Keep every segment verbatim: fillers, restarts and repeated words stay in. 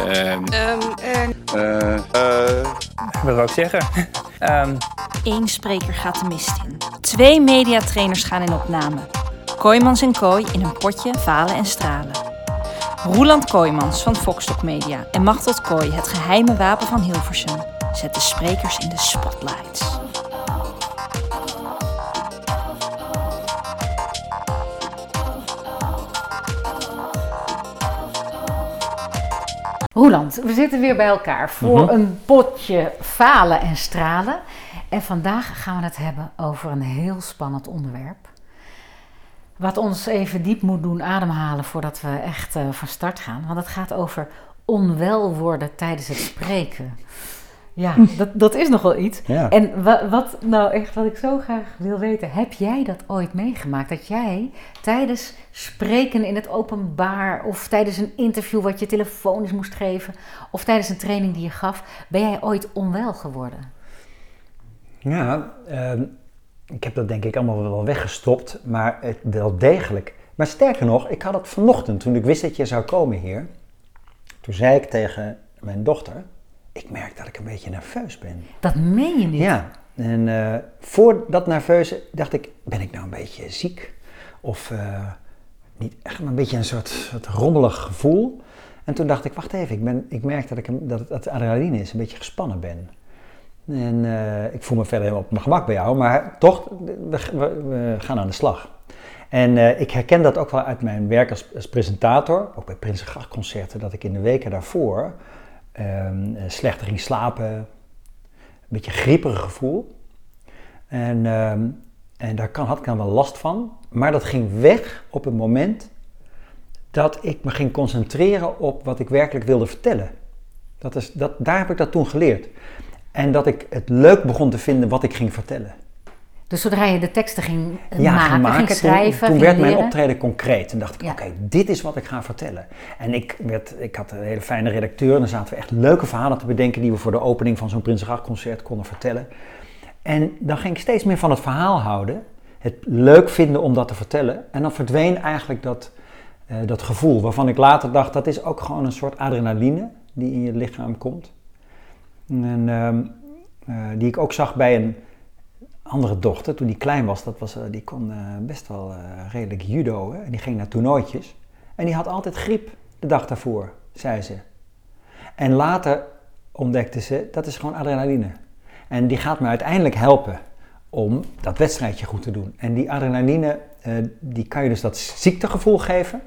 Um, Um, uh, uh, uh, wat wil ik zeggen? um. Eén spreker gaat de mist in. Twee mediatrainers gaan in opname. Kooijmans en Kooi in een potje falen en stralen. Roeland Kooijmans van Foxtok Media en Machteld Kooi, het geheime wapen van Hilversum, zet de sprekers in de spotlights. Roeland, we zitten weer bij elkaar voor mm-hmm. een potje falen en stralen. En vandaag gaan we het hebben over een heel spannend onderwerp. Wat ons even diep moet doen ademhalen voordat we echt uh, van start gaan. Want het gaat over onwel worden tijdens het spreken. Ja, dat, dat is nogal iets. Ja. En wat, wat nou echt wat ik zo graag wil weten, heb jij dat ooit meegemaakt? Dat jij tijdens spreken in het openbaar of tijdens een interview wat je telefonisch moest geven of tijdens een training die je gaf, ben jij ooit onwel geworden? Ja, uh, ik heb dat denk ik allemaal wel weggestopt, maar het, wel degelijk. Maar sterker nog, ik had het vanochtend, toen ik wist dat je zou komen hier, toen zei ik tegen mijn dochter, ik merk dat ik een beetje nerveus ben. Dat meen je niet? Ja, en uh, voor dat nerveuze dacht ik, ben ik nou een beetje ziek? Of uh, niet echt, maar een beetje een soort, soort rommelig gevoel. En toen dacht ik, wacht even, ik, ben, ik merk dat, ik, dat het, het adrenaline is, een beetje gespannen ben. En uh, ik voel me verder helemaal op mijn gemak bij jou, maar toch, we, we, we gaan aan de slag. En uh, ik herken dat ook wel uit mijn werk als, als presentator, ook bij Prinsengrachtconcerten, dat ik in de weken daarvoor um, slechter ging slapen, een beetje grieperig gevoel. En, um, en daar kan, had ik dan wel last van, maar dat ging weg op het moment dat ik me ging concentreren op wat ik werkelijk wilde vertellen. Dat is, dat, daar heb ik dat toen geleerd. En dat ik het leuk begon te vinden wat ik ging vertellen. Dus zodra je de teksten ging ja, maken, ging, maken, ging schrijven, toen, toen ging werd leren. mijn optreden concreet. En dacht ik, ja. oké, okay, dit is wat ik ga vertellen. En ik, werd, ik had een hele fijne redacteur en dan zaten we echt leuke verhalen te bedenken die we voor de opening van zo'n Prinsengrachtconcert konden vertellen. En dan ging ik steeds meer van het verhaal houden, het leuk vinden om dat te vertellen. En dan verdween eigenlijk dat, uh, dat gevoel waarvan ik later dacht, dat is ook gewoon een soort adrenaline die in je lichaam komt. En um, uh, die ik ook zag bij een andere dochter, toen die klein was, dat was uh, die kon uh, best wel uh, redelijk judo, hè? En die ging naar toernooitjes. En die had altijd griep de dag daarvoor, zei ze. En later ontdekte ze, dat is gewoon adrenaline. En die gaat me uiteindelijk helpen om dat wedstrijdje goed te doen. En die adrenaline, uh, die kan je dus dat ziektegevoel geven.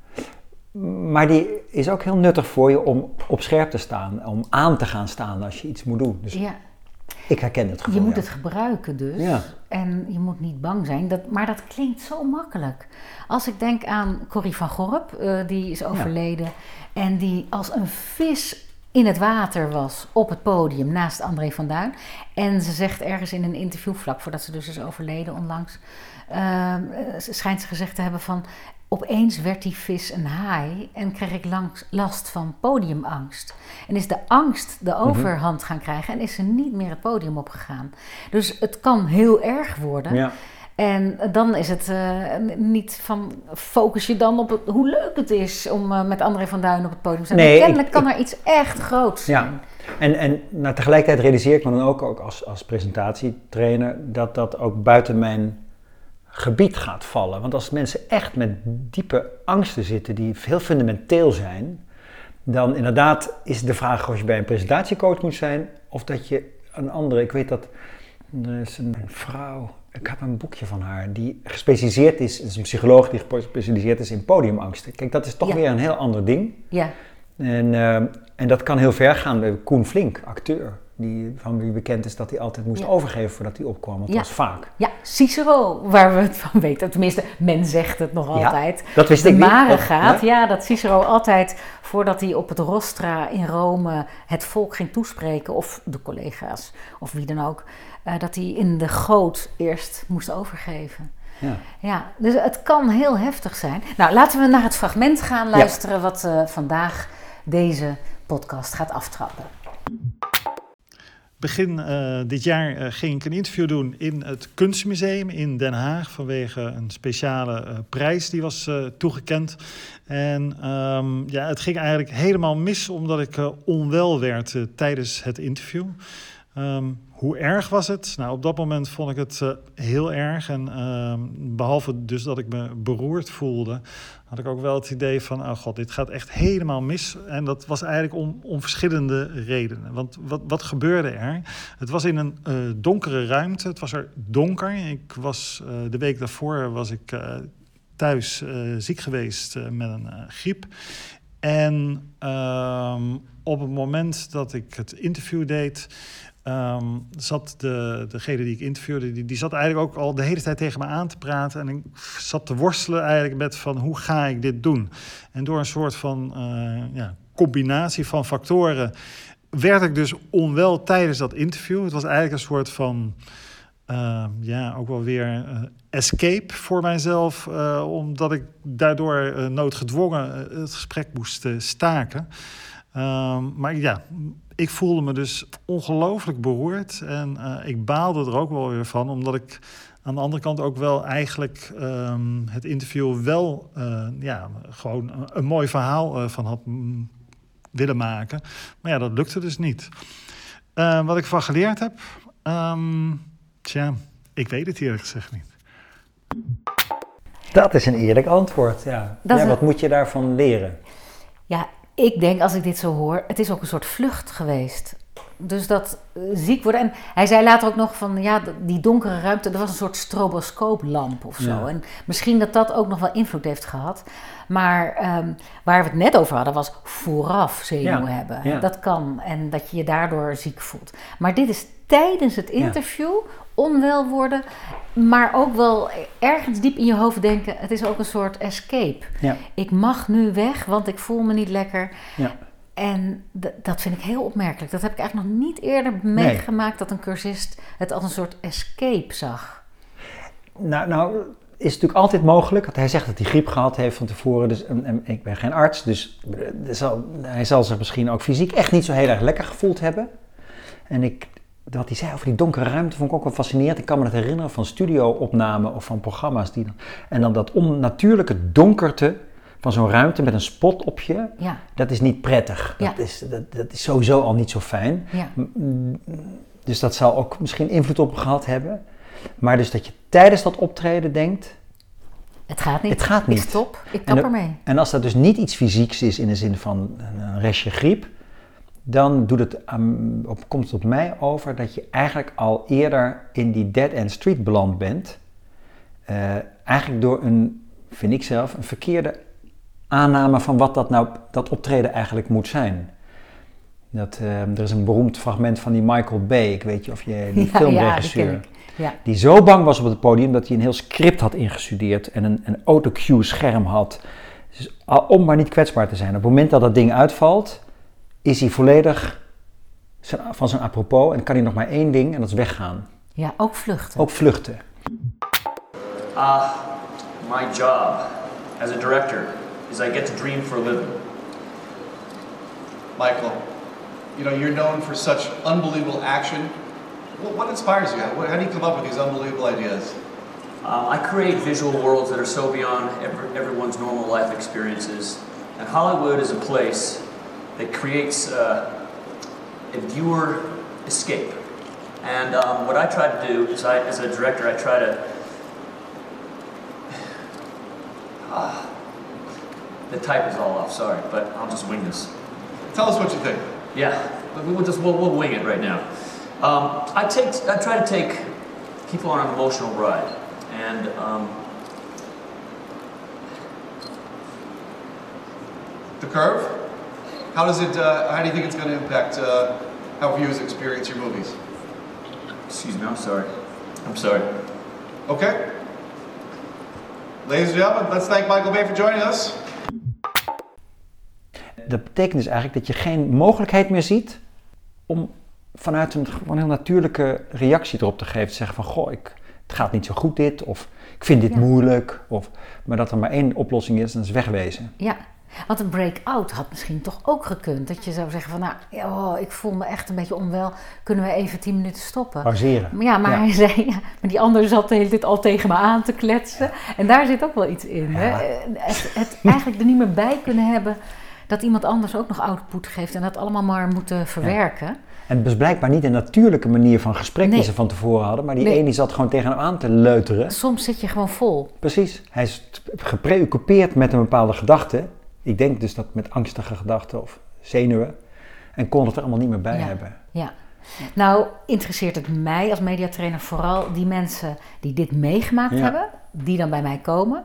Maar die is ook heel nuttig voor je om op scherp te staan, om aan te gaan staan als je iets moet doen. Dus ja. Ik herken het gevoel. Je moet ja. het gebruiken dus. Ja. En je moet niet bang zijn. Dat, maar dat klinkt zo makkelijk. Als ik denk aan Corrie van Gorp, uh, die is overleden. Ja. En die als een vis in het water was op het podium naast André van Duin. En ze zegt ergens in een interview, vlak voordat ze dus is overleden onlangs, uh, schijnt ze gezegd te hebben van, opeens werd die vis een haai en kreeg ik langs last van podiumangst. En is de angst de overhand gaan krijgen en is ze niet meer het podium opgegaan. Dus het kan heel erg worden. Ja. En dan is het uh, niet van, focus je dan op het, hoe leuk het is om uh, met André van Duin op het podium te zijn. Nee, kennelijk ik, kan ik, er iets echt groots zijn. Ja. En, en nou, tegelijkertijd realiseer ik me dan ook, ook als, als presentatietrainer dat dat ook buiten mijn gebied gaat vallen. Want als mensen echt met diepe angsten zitten die heel fundamenteel zijn, dan inderdaad is de vraag of je bij een presentatiecoach moet zijn of dat je een andere, ik weet dat er is een vrouw, ik heb een boekje van haar, die gespecialiseerd is, het is een psycholoog die gespecialiseerd is in podiumangsten. Kijk, dat is toch ja. weer een heel ander ding. Ja. En, uh, en dat kan heel ver gaan. Koen Flink, acteur, die, van wie bekend is dat hij altijd moest ja. overgeven voordat hij opkwam, want ja. dat was vaak. Ja, Cicero, waar we het van weten. Tenminste, men zegt het nog altijd. Ja, dat wist de ik niet. Mare Of, gaat, ja? ja, dat Cicero altijd, voordat hij op het rostra in Rome het volk ging toespreken, of de collega's, of wie dan ook, uh, dat hij in de goot eerst moest overgeven. Ja. ja, dus het kan heel heftig zijn. Nou, laten we naar het fragment gaan luisteren ja. wat uh, vandaag deze podcast gaat aftrappen. begin uh, dit jaar uh, ging ik een interview doen in het Kunstmuseum in Den Haag vanwege een speciale uh, prijs die was uh, toegekend. En um, ja, het ging eigenlijk helemaal mis omdat ik uh, onwel werd uh, tijdens het interview. Um, hoe erg was het? Nou, op dat moment vond ik het uh, heel erg. En uh, behalve dus dat ik me beroerd voelde, had ik ook wel het idee van, oh god, dit gaat echt helemaal mis. En dat was eigenlijk om, om verschillende redenen. Want wat, wat gebeurde er? Het was in een uh, donkere ruimte. Het was er donker. Ik was, uh, de week daarvoor was ik uh, thuis uh, ziek geweest uh, met een uh, griep. En uh, op het moment dat ik het interview deed, Um, zat de, degene die ik interviewde, die, die zat eigenlijk ook al de hele tijd tegen me aan te praten. En ik zat te worstelen eigenlijk met van hoe ga ik dit doen? En door een soort van uh, ja, combinatie van factoren werd ik dus onwel tijdens dat interview. Het was eigenlijk een soort van, uh, ja, ook wel weer uh, escape voor mijzelf. Uh, omdat ik daardoor uh, noodgedwongen uh, het gesprek moest uh, staken. Um, maar ja, ik voelde me dus ongelooflijk beroerd. En uh, ik baalde er ook wel weer van, omdat ik aan de andere kant ook wel eigenlijk um, het interview wel uh, ja, gewoon een, een mooi verhaal uh, van had mm, willen maken. Maar ja, dat lukte dus niet. Uh, wat ik van geleerd heb, um, tja, ik weet het eerlijk gezegd niet. Dat is een eerlijk antwoord, ja. ja een... Wat moet je daarvan leren? Ja, ik denk als ik dit zo hoor, het is ook een soort vlucht geweest. Dus dat uh, ziek worden. En hij zei later ook nog van, ja, die donkere ruimte, er was een soort stroboscooplamp of zo. Ja. En misschien dat dat ook nog wel invloed heeft gehad. Maar um, waar we het net over hadden, was vooraf zenuwen ja. hebben. Ja. Dat kan. En dat je je daardoor ziek voelt. Maar dit is tijdens het interview ja. onwel worden, maar ook wel ergens diep in je hoofd denken, het is ook een soort escape. Ja. Ik mag nu weg, want ik voel me niet lekker. Ja. En d- dat vind ik heel opmerkelijk. Dat heb ik eigenlijk nog niet eerder meegemaakt, nee. dat een cursist het als een soort escape zag. Nou, nou is het natuurlijk altijd mogelijk. Want hij zegt dat hij griep gehad heeft van tevoren. Dus, en, en ik ben geen arts, dus zal, hij zal zich misschien ook fysiek echt niet zo heel erg lekker gevoeld hebben. En ik, wat hij zei over die donkere ruimte vond ik ook wel fascinerend. Ik kan me dat herinneren van studio-opnamen of van programma's. Die dan, en dan dat onnatuurlijke donkerte van zo'n ruimte met een spot op je, ja. dat is niet prettig. Ja. Dat, is, dat, dat is sowieso al niet zo fijn. Ja. Dus dat zal ook misschien invloed op gehad hebben. Maar dus dat je tijdens dat optreden denkt, het gaat niet. Het gaat niet. Ik stop, ik kap ermee. En als dat dus niet iets fysieks is in de zin van een restje griep, dan doet het, um, op, komt het op mij over dat je eigenlijk al eerder in die dead end street beland bent. Uh, eigenlijk door een, vind ik zelf, een verkeerde aanname van wat dat nou, dat optreden eigenlijk moet zijn. Dat, uh, er is een beroemd fragment van die Michael Bay, ik weet je of je die ja, filmregisseur, ja, die, ja. die zo bang was op het podium dat hij een heel script had ingestudeerd en een, een autocue scherm had, dus, om maar niet kwetsbaar te zijn. Op het moment dat dat ding uitvalt, is hij volledig van zijn apropos en kan hij nog maar één ding en dat is weggaan. Ja, ook vluchten. Ook vluchten. Ah, uh, my job as a director is I get to dream for a living. Michael, you know, you're known for such unbelievable action. What, what inspires you? How, how do you come up with these unbelievable ideas? Um, I create visual worlds that are so beyond every, everyone's normal life experiences. And Hollywood is a place that creates uh, a viewer escape. And um, what I try to do is, I, as a director, I try to... Uh, the type is all off, sorry, but I'll just wing this. Tell us what you think. Yeah, we'll just we'll, we'll wing it right now. Um, I take I try to take people on an emotional ride, and um, The Curve. How does it? Uh, how do you think it's going to impact uh, how viewers experience your movies? Excuse me, I'm sorry. I'm sorry. Okay. Ladies and gentlemen, let's thank Michael Bay for joining us. Dat betekent dus eigenlijk dat je geen mogelijkheid meer ziet om vanuit een gewoon heel natuurlijke reactie erop te geven. Te zeggen van, goh, ik, het gaat niet zo goed dit, of ik vind dit ja. moeilijk. Of, maar dat er maar één oplossing is en dat is wegwezen. Ja, Want een break-out had misschien toch ook gekund. Dat je zou zeggen van, nou, oh, ik voel me echt een beetje onwel. Kunnen we even tien minuten stoppen? Pauzeren. Ja, maar Ja. hij zei, ja, maar die ander zat de hele tijd al tegen me aan te kletsen. Ja. En daar zit ook wel iets in. Hè? Ja. Het, het eigenlijk er niet meer bij kunnen hebben dat iemand anders ook nog output geeft. En dat allemaal maar moeten verwerken. Ja. En het was blijkbaar niet een natuurlijke manier van gesprek Nee. die ze van tevoren hadden. Maar die Nee. ene die zat gewoon tegen hem aan te leuteren. Soms zit je gewoon vol. Precies. Hij is gepreoccupeerd met een bepaalde gedachte. Ik denk dus dat met angstige gedachten of zenuwen. En kon het er allemaal niet meer bij Ja. hebben. Ja. Nou, interesseert het mij als mediatrainer vooral die mensen die dit meegemaakt Ja. hebben, die dan bij mij komen.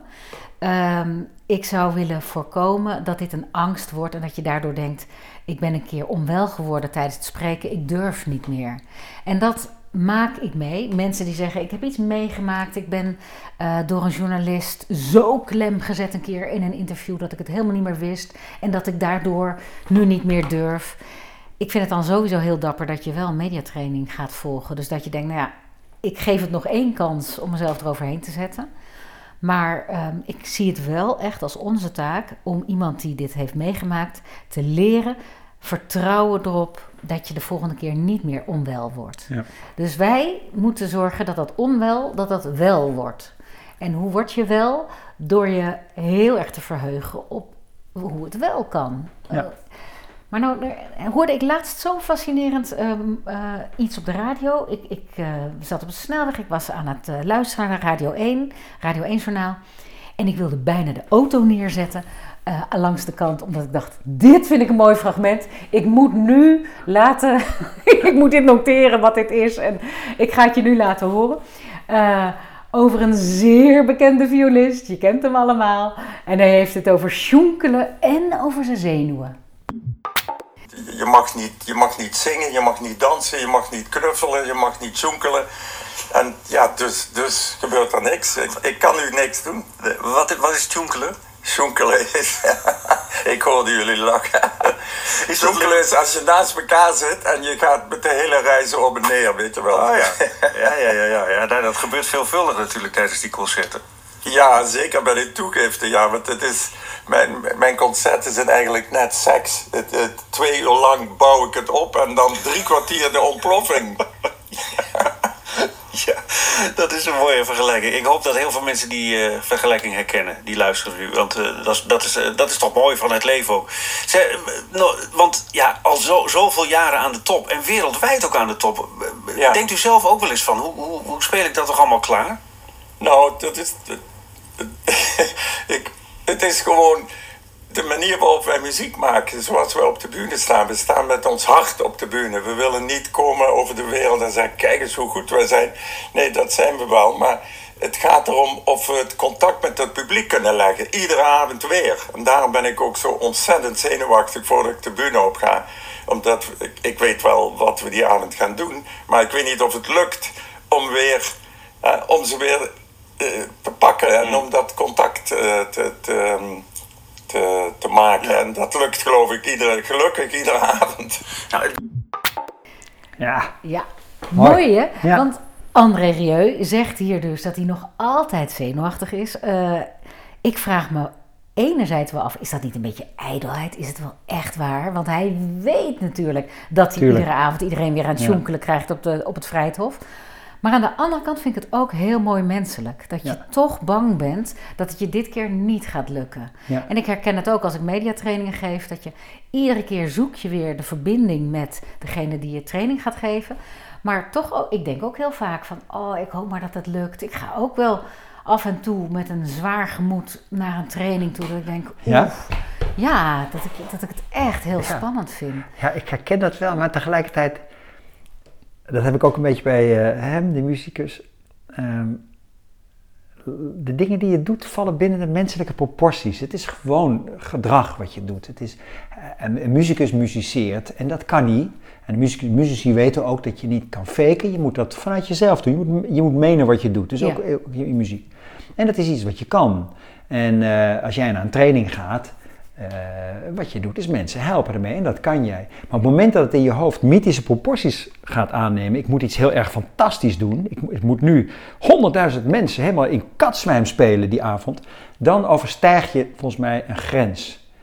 Um, ik zou willen voorkomen dat dit een angst wordt en dat je daardoor denkt, ik ben een keer onwel geworden tijdens het spreken, ik durf niet meer. En dat maak ik mee. Mensen die zeggen, ik heb iets meegemaakt, ik ben uh, door een journalist zo klem gezet een keer in een interview dat ik het helemaal niet meer wist en dat ik daardoor nu niet meer durf. Ik vind het dan sowieso heel dapper dat je wel een mediatraining gaat volgen. Dus dat je denkt, nou ja, ik geef het nog één kans om mezelf eroverheen te zetten. Maar um, ik zie het wel echt als onze taak om iemand die dit heeft meegemaakt te leren vertrouwen erop dat je de volgende keer niet meer onwel wordt. Ja. Dus wij moeten zorgen dat dat onwel, dat dat wel wordt. En hoe word je wel? Door je heel erg te verheugen op hoe het wel kan. Ja. Uh, maar nou hoorde ik laatst zo'n fascinerend um, uh, iets op de radio. Ik, ik uh, zat op de snelweg, ik was aan het uh, luisteren naar Radio één, Radio één Journaal. En ik wilde bijna de auto neerzetten uh, langs de kant, omdat ik dacht, dit vind ik een mooi fragment. Ik moet nu laten, ik moet dit noteren wat dit is en ik ga het je nu laten horen. Uh, over een zeer bekende violist, je kent hem allemaal. En hij heeft het over sjoenkelen en over zijn zenuwen. Je mag, niet, je mag niet zingen, je mag niet dansen, je mag niet knuffelen, je mag niet zoenkelen. En ja, dus, dus gebeurt er niks. Ik, ik kan nu niks doen. Wat, wat is zoenkelen? Zoenkelen is... ik hoorde jullie lachen. Zoenkelen is als je naast elkaar zit en je gaat met de hele reis op en neer, weet je wel. Oh ja, ja, ja, ja, ja, ja. Dat gebeurt veelvuldig natuurlijk tijdens die concerten. Ja, zeker bij de toegifte, ja, want het is, mijn, mijn concerten zijn eigenlijk net seks. Het, het, twee uur lang bouw ik het op en dan drie kwartier de ontploffing. Ja, dat is een mooie vergelijking. Ik hoop dat heel veel mensen die uh, vergelijking herkennen, die luisteren nu. Want uh, dat, is, dat, is, uh, dat is toch mooi van het leven ook. Zij, uh, no, want ja, al zo, zoveel jaren aan de top en wereldwijd ook aan de top. Uh, ja. Denkt u zelf ook wel eens van, hoe, hoe, hoe speel ik dat toch allemaal klaar? Nou, dat is... Dat, ik, het is gewoon de manier waarop wij muziek maken, zoals we op de bühne staan. We staan met ons hart op de bühne. We willen niet komen over de wereld en zeggen, kijk eens hoe goed wij zijn. Nee, dat zijn we wel, maar het gaat erom of we het contact met het publiek kunnen leggen. Iedere avond weer. En daarom ben ik ook zo ontzettend zenuwachtig voordat ik de bühne op ga. Omdat ik, ik weet wel wat we die avond gaan doen, maar ik weet niet of het lukt om, weer, eh, om ze weer... te pakken en om dat contact uh, te, te, te, te maken. Ja. En dat lukt geloof ik iedere, gelukkig iedere avond. Ja, ja. Mooi hè? Ja. Want André Rieu zegt hier dus dat hij nog altijd zenuwachtig is. Uh, ik vraag me enerzijds wel af, is dat niet een beetje ijdelheid? Is het wel echt waar? Want hij weet natuurlijk dat hij Tuurlijk. iedere avond iedereen weer aan het sjoenkelen ja. krijgt op, de, op het Vrijthof. Maar aan de andere kant vind ik het ook heel mooi menselijk. Dat je ja. toch bang bent dat het je dit keer niet gaat lukken. Ja. En ik herken het ook als ik mediatrainingen geef. Dat je iedere keer zoek je weer de verbinding met degene die je training gaat geven. Maar toch, ook, ik denk ook heel vaak van, oh, ik hoop maar dat het lukt. Ik ga ook wel af en toe met een zwaar gemoed naar een training toe. Dat ik denk, ja, ja dat, ik, dat ik het echt heel ja. spannend vind. Ja, ik herken dat wel, maar tegelijkertijd... Dat heb ik ook een beetje bij uh, hem, de muzikus. Um, de dingen die je doet vallen binnen de menselijke proporties. Het is gewoon gedrag wat je doet. Het is, uh, een, een muzikus musiceert en dat kan niet. En de muzici, muzici weten ook dat je niet kan faken. Je moet dat vanuit jezelf doen. Je moet, je moet menen wat je doet. Dus ja. ook, ook in muziek. En dat is iets wat je kan. En uh, als jij naar een training gaat... Uh, wat je doet is mensen helpen ermee en dat kan jij. Maar op het moment dat het in je hoofd mythische proporties gaat aannemen, ik moet iets heel erg fantastisch doen, ik, ik moet nu honderdduizend mensen helemaal in katzwijm spelen die avond, dan overstijg je volgens mij een grens.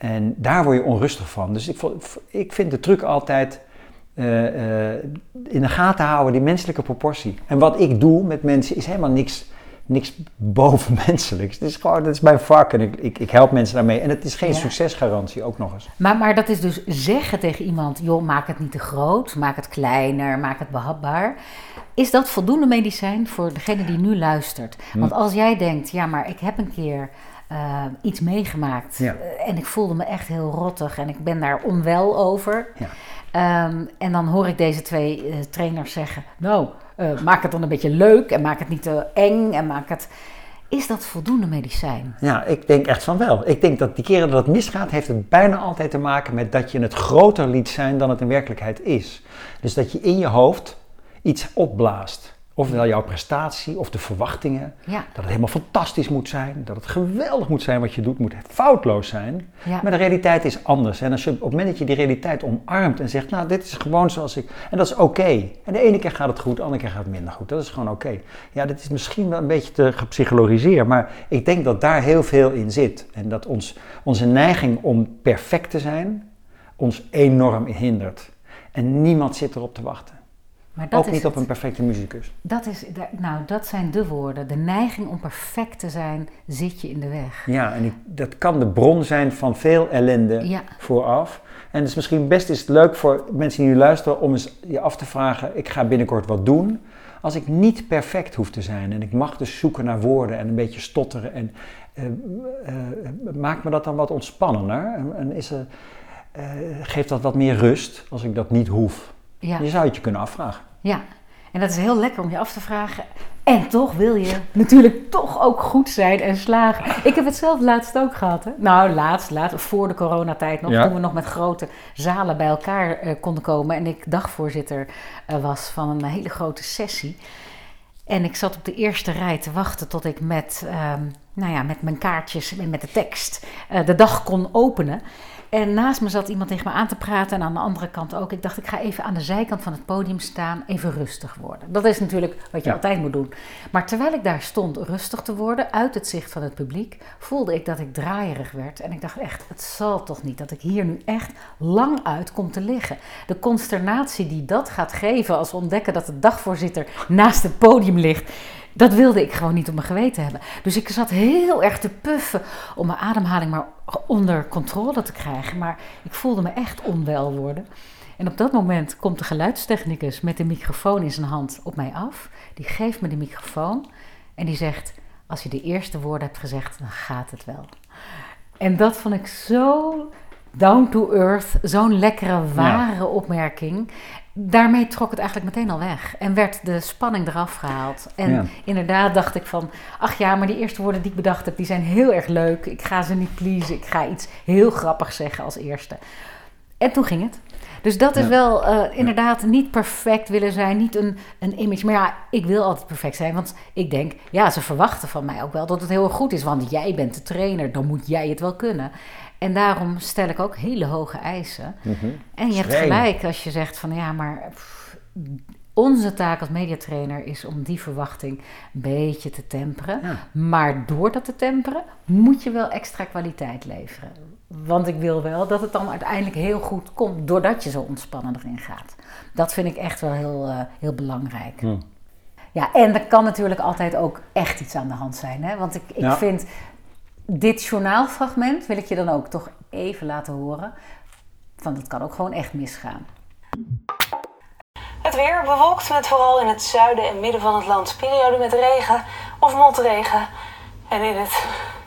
En daar word je onrustig van. Dus ik, ik vind de truc altijd uh, uh, in de gaten houden, die menselijke proportie. En wat ik doe met mensen is helemaal niks, niks bovenmenselijks. Het is gewoon, dat is mijn vak en ik, ik, ik help mensen daarmee. En het is geen ja. succesgarantie, ook nog eens. Maar, maar dat is dus zeggen tegen iemand, joh, maak het niet te groot, maak het kleiner, maak het behapbaar. Is dat voldoende medicijn voor degene die nu luistert? Want als jij denkt, ja, maar ik heb een keer uh, iets meegemaakt ja. uh, en ik voelde me echt heel rottig en ik ben daar onwel over. Ja. Um, en dan hoor ik deze twee uh, trainers zeggen, nou, uh, maak het dan een beetje leuk en maak het niet te eng en maak het... Is dat voldoende medicijn? Ja, ik denk echt van wel. Ik denk dat die keren dat het misgaat, heeft het bijna altijd te maken met dat je het groter liet zijn dan het in werkelijkheid is. Dus dat je in je hoofd iets opblaast. Ofwel jouw prestatie of de verwachtingen. Ja. Dat het helemaal fantastisch moet zijn. Dat het geweldig moet zijn wat je doet. Moet foutloos zijn. Ja. Maar de realiteit is anders. En als je, op het moment dat je die realiteit omarmt en zegt, nou, dit is gewoon zoals ik... En dat is oké. Okay. En de ene keer gaat het goed, de andere keer gaat het minder goed. Dat is gewoon oké. Okay. Ja, dit is misschien wel een beetje te gepsychologiseerd. Maar ik denk dat daar heel veel in zit. En dat ons, onze neiging om perfect te zijn ons enorm hindert. En niemand zit erop te wachten. Maar dat ook is niet het. Op een perfecte muzikus. Dat is, nou, dat zijn de woorden. De neiging om perfect te zijn zit je in de weg. Ja, en ik, dat kan de bron zijn van veel ellende ja. vooraf. En het is misschien best is het leuk voor mensen die nu luisteren om eens je af te vragen, ik ga binnenkort wat doen. Als ik niet perfect hoef te zijn en ik mag dus zoeken naar woorden en een beetje stotteren. En uh, uh, maakt me dat dan wat ontspannender? En, en is er, uh, geeft dat wat meer rust als ik dat niet hoef? Ja. Je zou het je kunnen afvragen. Ja, en dat is heel lekker om je af te vragen. En toch wil je natuurlijk toch ook goed zijn en slagen. Ik heb het zelf laatst ook gehad. Hè? Nou, laatst, laatst, voor de coronatijd nog. Ja. Toen we nog met grote zalen bij elkaar uh, konden komen. En ik dagvoorzitter uh, was van een hele grote sessie. En ik zat op de eerste rij te wachten tot ik met, uh, nou ja, met mijn kaartjes en met de tekst uh, de dag kon openen. En naast me zat iemand tegen me aan te praten en aan de andere kant ook. Ik dacht, ik ga even aan de zijkant van het podium staan, even rustig worden. Dat is natuurlijk wat je ja. altijd moet doen. Maar terwijl ik daar stond rustig te worden, uit het zicht van het publiek, voelde ik dat ik draaierig werd. En ik dacht echt, het zal toch niet dat ik hier nu echt lang uit kom te liggen. De consternatie die dat gaat geven als we ontdekken dat de dagvoorzitter naast het podium ligt, dat wilde ik gewoon niet op mijn geweten hebben. Dus ik zat heel erg te puffen om mijn ademhaling maar onder controle te krijgen. Maar ik voelde me echt onwel worden. En op dat moment komt de geluidstechnicus met de microfoon in zijn hand op mij af. Die geeft me de microfoon en die zegt, als je de eerste woorden hebt gezegd, dan gaat het wel. En dat vond ik zo down to earth, zo'n lekkere, ware ja. opmerking. Daarmee trok het eigenlijk meteen al weg en werd de spanning eraf gehaald. En ja. inderdaad dacht ik van, ach ja, maar die eerste woorden die ik bedacht heb, die zijn heel erg leuk. Ik ga ze niet pleasen, ik ga iets heel grappigs zeggen als eerste. En toen ging het. Dus dat is ja. wel uh, inderdaad niet perfect willen zijn, niet een, een image. Maar ja, ik wil altijd perfect zijn, want ik denk, ja, ze verwachten van mij ook wel dat het heel erg goed is. Want jij bent de trainer, dan moet jij het wel kunnen. En daarom stel ik ook hele hoge eisen. Mm-hmm. En je hebt gelijk als je zegt van, ja, maar pff, onze taak als mediatrainer is om die verwachting een beetje te temperen. Ja. Maar door dat te temperen moet je wel extra kwaliteit leveren. Want ik wil wel dat het dan uiteindelijk heel goed komt, doordat je zo ontspannen erin gaat. Dat vind ik echt wel heel, uh, heel belangrijk. Hmm. Ja, en er kan natuurlijk altijd ook echt iets aan de hand zijn. Hè? Want ik, ik ja. vind, dit journaalfragment wil ik je dan ook toch even laten horen. Want het kan ook gewoon echt misgaan. Het weer bewolkt met vooral in het zuiden en midden van het land periode met regen of motregen. En in het...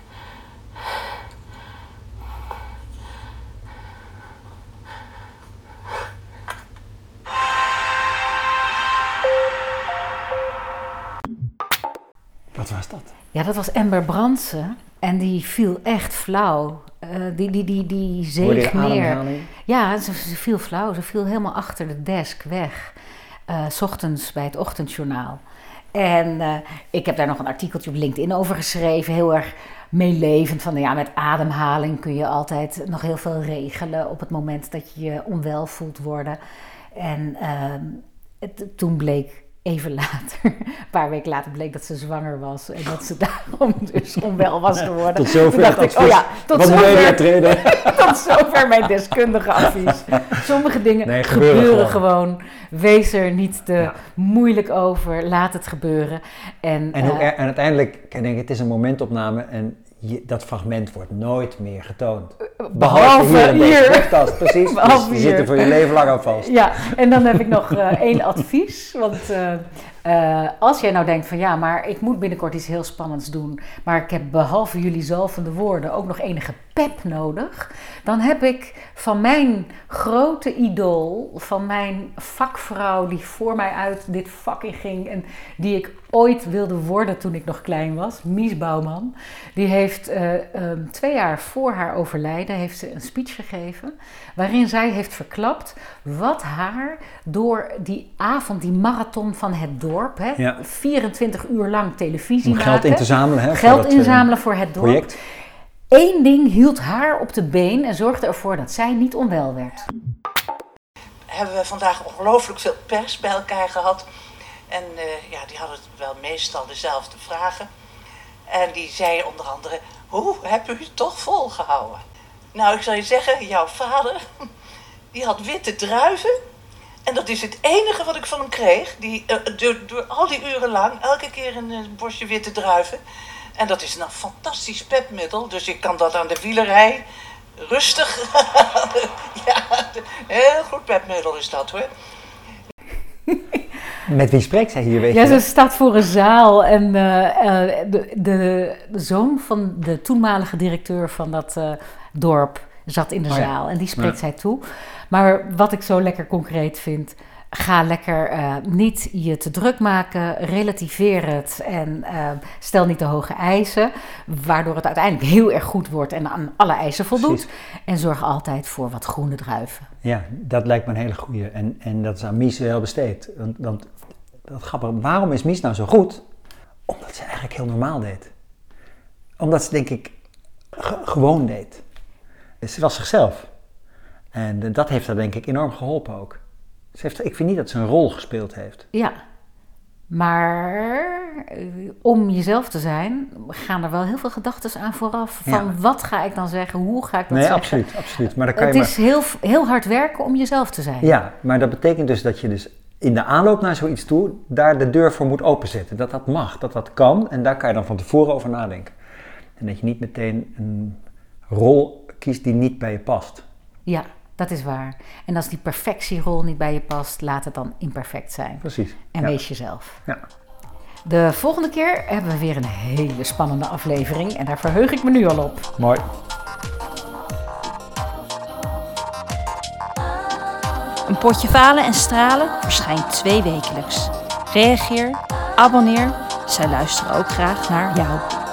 Wat was dat? Ja, dat was Amber Brandsen en die viel echt flauw. Uh, die, die, die, die zeeg neer. Ja, ze, ze viel flauw. Ze viel helemaal achter de desk weg. Uh, 's ochtends bij het ochtendjournaal. En uh, ik heb daar nog een artikeltje op LinkedIn over geschreven. Heel erg meelevend. Van ja, met ademhaling kun je altijd nog heel veel regelen op het moment dat je je onwel voelt worden. En uh, het, toen bleek even later, een paar weken later, bleek dat ze zwanger was. En dat ze daarom dus onwel was geworden. Tot zover Toen dacht het ik, oh ja, tot Wat zover, mediatrainer. tot zover mijn deskundige advies. Sommige dingen Nee, gebeuren gebeuren gewoon. gewoon. Wees er niet te Ja. moeilijk over. Laat het gebeuren. En, En, hoe eh, er- en uiteindelijk, ik denk, het is een momentopname en je, dat fragment wordt nooit meer getoond. behalve hier in deze hier. podcast, precies. Behalve Dus je zit er hier. voor je leven lang aan vast. Ja, en dan heb ik nog uh, één advies. Want uh, uh, als jij nou denkt van ja, maar ik moet binnenkort iets heel spannends doen. Maar ik heb behalve jullie zalvende woorden ook nog enige pep nodig. Dan heb ik van mijn grote idool, van mijn vakvrouw die voor mij uit dit vak in ging. En die ik ooit wilde worden toen ik nog klein was, Mies Bouwman. Die heeft uh, um, twee jaar voor haar overlijden heeft ze een speech gegeven. Waarin zij heeft verklapt wat haar door die avond, die marathon van het dorp. Hè, Ja. vierentwintig uur lang televisie Om maken. geld in te zamelen. Hè, voor Geld dat, inzamelen uh, voor het dorp. project. Eén ding hield haar op de been en zorgde ervoor dat zij niet onwel werd. Hebben we vandaag ongelooflijk veel pers bij elkaar gehad. En uh, ja, die hadden wel meestal dezelfde vragen. En die zeiden onder andere, hoe heb u het toch volgehouden? Nou, ik zal je zeggen, jouw vader, die had witte druiven. En dat is het enige wat ik van hem kreeg. Die, uh, door, door al die uren lang, elke keer een uh, bosje witte druiven. En dat is een fantastisch pepmiddel. Dus ik kan dat aan de wielerij rustig. Ja, heel goed pepmiddel is dat hoor. Met wie spreekt zij hier, weet Ja, je? ze staat voor een zaal en uh, uh, de, de, de zoon van de toenmalige directeur van dat uh, dorp zat in de Oh ja. zaal en die spreekt Ja. zij toe. Maar wat ik zo lekker concreet vind, ga lekker uh, niet je te druk maken, relativeer het en uh, stel niet te hoge eisen, waardoor het uiteindelijk heel erg goed wordt en aan alle eisen voldoet. Precies. En zorg altijd voor wat groene druiven. Ja, dat lijkt me een hele goeie. En, en dat is aan Mies wel besteed. Want, want dat grappig, waarom is Mies nou zo goed? Omdat ze eigenlijk heel normaal deed. Omdat ze, denk ik, ge- gewoon deed. Ze was zichzelf. En uh, dat heeft haar, denk ik, enorm geholpen ook. Ze heeft, ik vind niet dat ze een rol gespeeld heeft. Ja, maar uh, om jezelf te zijn, gaan er wel heel veel gedachten aan vooraf. Van Ja. wat ga ik dan zeggen, hoe ga ik dat Nee, zeggen? absoluut, absoluut. Maar dan kan Het je maar... is heel, heel hard werken om jezelf te zijn. Ja, maar dat betekent dus dat je dus in de aanloop naar zoiets toe, daar de deur voor moet openzetten. Dat dat mag, dat dat kan. En daar kan je dan van tevoren over nadenken. En dat je niet meteen een rol kiest die niet bij je past. Ja, dat is waar. En als die perfectierol niet bij je past, laat het dan imperfect zijn. Precies. En Ja. wees jezelf. Ja. De volgende keer hebben we weer een hele spannende aflevering. En daar verheug ik me nu al op. Mooi. Een potje falen en stralen verschijnt twee wekelijks. Reageer, abonneer, zij luisteren ook graag naar jou.